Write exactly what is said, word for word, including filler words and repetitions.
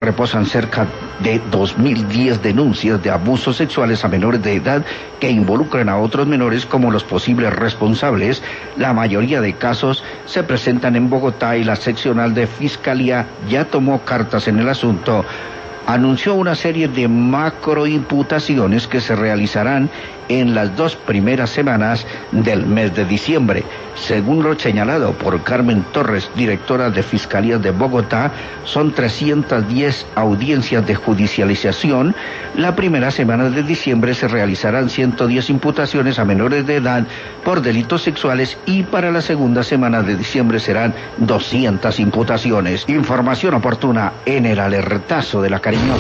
reposan cerca de dos mil diez denuncias de abusos sexuales a menores de edad que involucran a otros menores como los posibles responsables. La mayoría de casos se presentan en Bogotá y la seccional de Fiscalía ya tomó cartas en el asunto. Anunció una serie de macroimputaciones que se realizarán en las dos primeras semanas del mes de diciembre. Según lo señalado por Carmen Torres, directora de Fiscalía de Bogotá, son trescientas diez audiencias de judicialización. La primera semana de diciembre se realizarán ciento diez imputaciones a menores de edad por delitos sexuales y para la segunda semana de diciembre serán doscientas imputaciones. Información oportuna en el alertazo de la cariñosa.